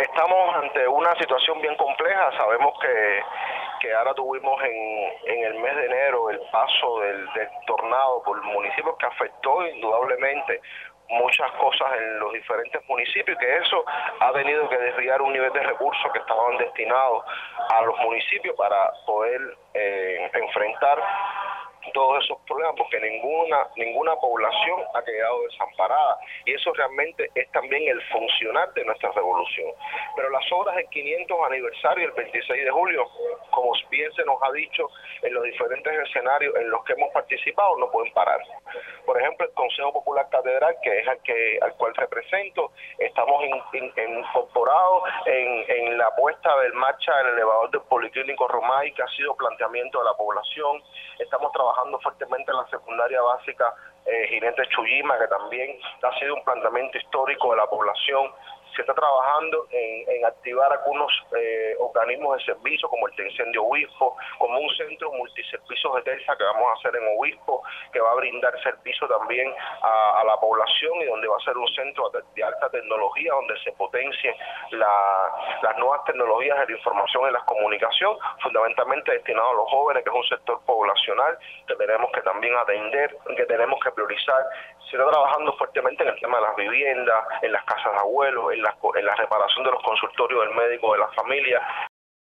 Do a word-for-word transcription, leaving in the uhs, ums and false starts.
Estamos ante una situación bien compleja. Sabemos que, que ahora tuvimos en, en el mes de enero el paso del, del tornado por municipios que afectó indudablemente muchas cosas en los diferentes municipios, y que eso ha tenido que desviar un nivel de recursos que estaban destinados a los municipios para poder eh, enfrentar todos esos problemas, porque ninguna ninguna población ha quedado desamparada, y eso realmente es también el funcionar de nuestra revolución. Pero las obras del quinientos aniversario, el veintiséis de julio, como bien se nos ha dicho en los diferentes escenarios en los que hemos participado, no pueden parar. Por ejemplo, el Consejo Popular Catedral, que es al que al cual represento, estamos in, in, in incorporados en, en la puesta del marcha del elevador del Policlínico Romay, que ha sido planteamiento de la población. Estamos trabajando fuertemente en la secundaria básica eh, Ginete Chuyima, que también ha sido un planteamiento histórico de la población. Se está trabajando en, en activar algunos eh, organismos de servicio, como el de Incendio Obispo, como un centro multiservicios de TELSA que vamos a hacer en Obispo, que va a brindar servicio también a, a la población, y donde va a ser un centro de, de alta tecnología, donde se potencie la, las nuevas tecnologías de la información y la comunicación, fundamentalmente destinado a los jóvenes, que es un sector poblacional que tenemos que también atender, que tenemos que priorizar. Se está trabajando fuertemente en el tema de las viviendas, en las casas de abuelos, en la, en la reparación de los consultorios del médico de la familia,